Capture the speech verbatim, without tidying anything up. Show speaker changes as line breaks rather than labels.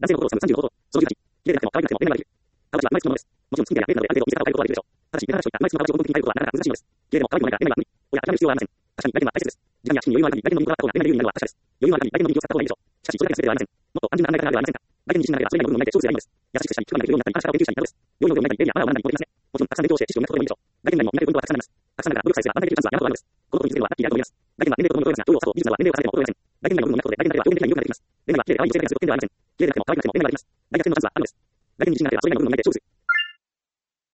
男性の心をつかむさんじゅうご法。そのじゅうはち。綺麗でなくても可愛くなくても恋愛はできる。顔立ちは毎日のものです。もちろんスキンケアやメイクなどである程度見せ方を変えることはできるでしょう。ただし、目立たない人いった毎日の顔立ちを根本的に変えることはなかなか難しいのです。綺麗でも可愛くもないから恋愛は無理。おや、諦める必要はありません。確かに来年は大切です。時間や資金に余裕がある限り、来年の身となった方が恋愛の有利になるのは確かです。余裕がある限り、来年の身を使った方がいいでしょう。しかし、それだけが全てではありません。もっと単純な考え方があるではありませんか。来年に自信がなければ、それ以外の部分もないで超絶がいいのです。優しく接したり、気配りができるようになったり、感謝を研究したりなどです。料理の上手くなったり、料理やマナーを学んだりもできますね。もちろん、たくさん勉強して知識を磨くこともいいでしょう。来年になりも磨けるポイントはたくさんあります。たくさんだから努力さえすれば、案内できるチャンスは山ほどあるのです。このことについてはラッキーであると思います。来年は年齢とともに衰えますが、情報、作法、技術などは年齢を重ねても衰えません。来年以外の部分を磨くことで、来年になれば表現的な魅力ができます。来年は綺麗で可愛い女性がする特権ではありません。綺麗でなくても可愛くなくても恋愛ができます。来年はそのまずはあるのです。来年に自信がなければ、それ以外の部分もないで超絶